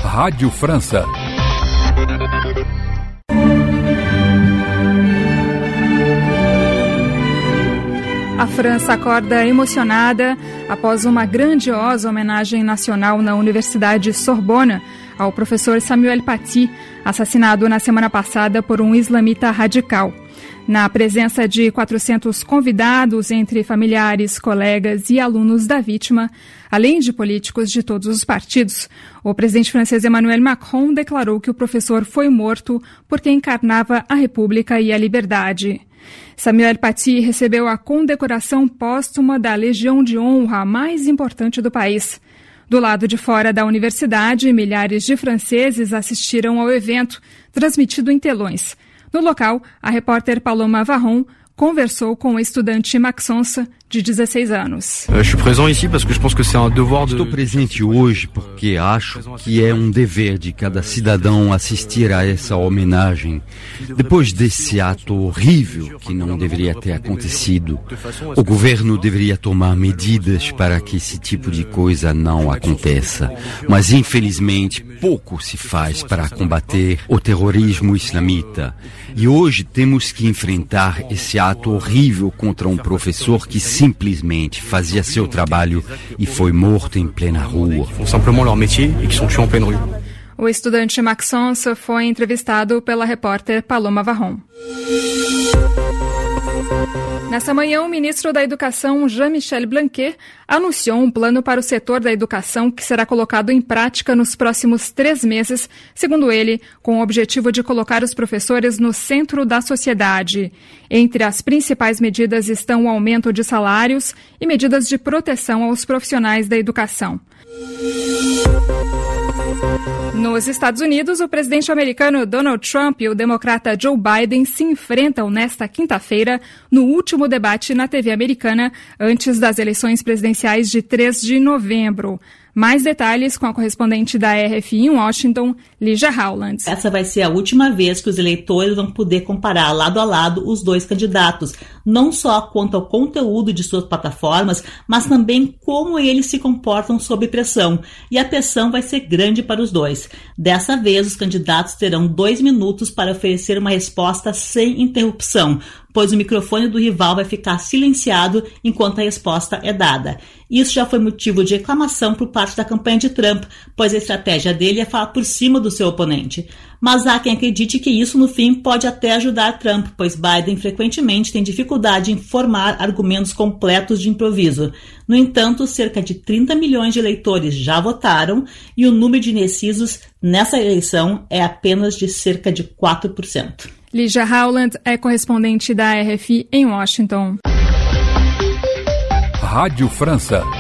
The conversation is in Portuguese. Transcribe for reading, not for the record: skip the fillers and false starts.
Rádio França. A França acorda emocionada após uma grandiosa homenagem nacional na Universidade Sorbonne ao professor Samuel Paty, assassinado na semana passada por um islamita radical. Na presença de 400 convidados, entre familiares, colegas e alunos da vítima, além de políticos de todos os partidos, o presidente francês Emmanuel Macron declarou que o professor foi morto porque encarnava a República e a liberdade. Samuel Paty recebeu a condecoração póstuma da Legião de Honra mais importante do país. Do lado de fora da universidade, milhares de franceses assistiram ao evento, transmitido em telões. No local, a repórter Paloma Varron conversou com o estudante Maxence, de 16 anos. Estou presente hoje porque acho que é um dever de cada cidadão assistir a essa homenagem. Depois desse ato horrível que não deveria ter acontecido, o governo deveria tomar medidas para que esse tipo de coisa não aconteça. Mas, infelizmente, pouco se faz para combater o terrorismo islamita. E hoje temos que enfrentar esse ato horrível contra um professor que simplesmente fazia seu trabalho e foi morto em plena rua. O estudante Maxence foi entrevistado pela repórter Paloma Varron. Nessa manhã, o ministro da Educação, Jean-Michel Blanquer, anunciou um plano para o setor da educação que será colocado em prática nos próximos 3 meses, segundo ele, com o objetivo de colocar os professores no centro da sociedade. Entre as principais medidas estão o aumento de salários e medidas de proteção aos profissionais da educação. Nos Estados Unidos, o presidente americano Donald Trump e o democrata Joe Biden se enfrentam nesta quinta-feira no último debate na TV americana antes das eleições presidenciais de 3 de novembro. Mais detalhes com a correspondente da RFI em Washington, Lígia Howland. Essa vai ser a última vez que os eleitores vão poder comparar lado a lado os dois candidatos, não só quanto ao conteúdo de suas plataformas, mas também como eles se comportam sob pressão. E a pressão vai ser grande para os dois. Dessa vez, os candidatos terão 2 minutos para oferecer uma resposta sem interrupção, pois o microfone do rival vai ficar silenciado enquanto a resposta é dada. Isso já foi motivo de reclamação por parte da campanha de Trump, pois a estratégia dele é falar por cima do seu oponente. Mas há quem acredite que isso, no fim, pode até ajudar Trump, pois Biden frequentemente tem dificuldade em formar argumentos completos de improviso. No entanto, cerca de 30 milhões de eleitores já votaram e o número de indecisos nessa eleição é apenas de cerca de 4%. Lígia Howland é correspondente da RFI em Washington. Rádio França.